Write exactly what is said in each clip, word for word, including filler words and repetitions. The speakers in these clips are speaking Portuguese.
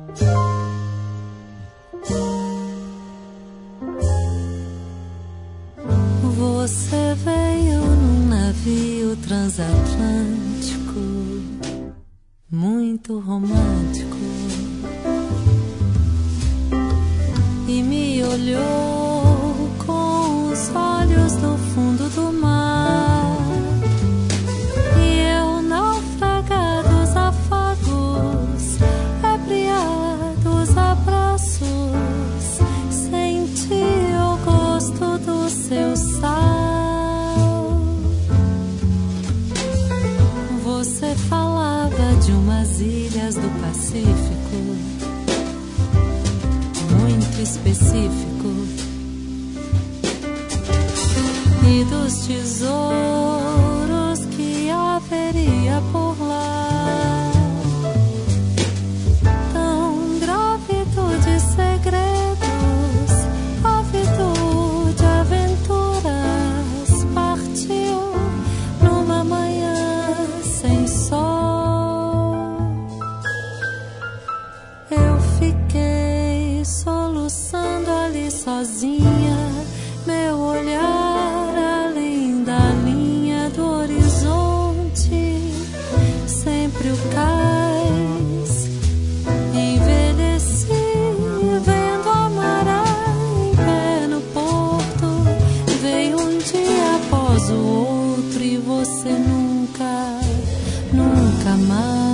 Você veio num navio transatlântico, muito romântico, e me olhou com os olhos no fundo do mar. E eu, naufragados afagos, ebriados abraços, senti o gosto do seu sal. Você falava de umas ilhas do Pacífico, muito específico, e dos tesouros que haveria por lá. Tão grávido de segredos, ávido de aventuras, partiu numa manhã sem sol. Eu fiquei soluçando ali sozinha, meu olhar além da linha do horizonte, sempre o cais. Envelheci vendo a maré em pé no porto, veio um dia após o outro e você nunca, nunca mais.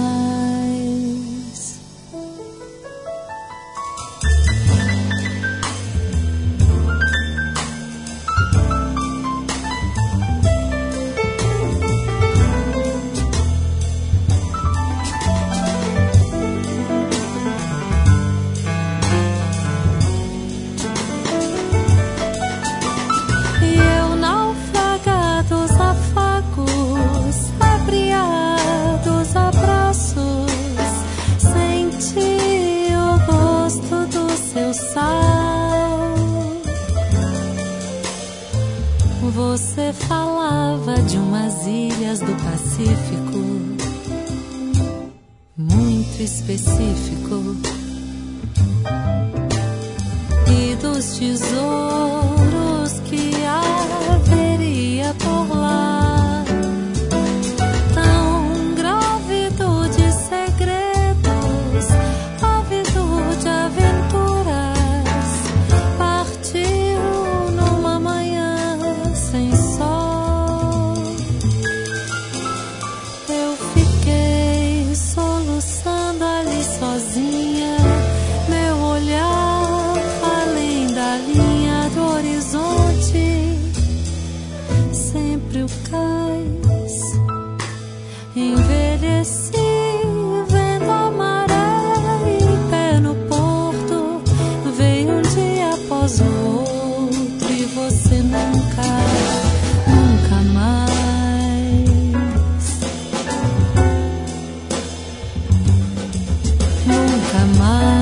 Você falava de umas ilhas do Pacífico, muito específico, e dos tesouros que haveria por lá. Tão grávido de segredos, ávido de aventuras, partiu numa manhã sem sol. Eu fiquei soluçando ali sozinha, meu olhar além da linha do horizonte, sempre o cais. Envelheci vendo a maré em pé no porto, veio um dia após o outro e você nunca, nunca mais, nunca mais.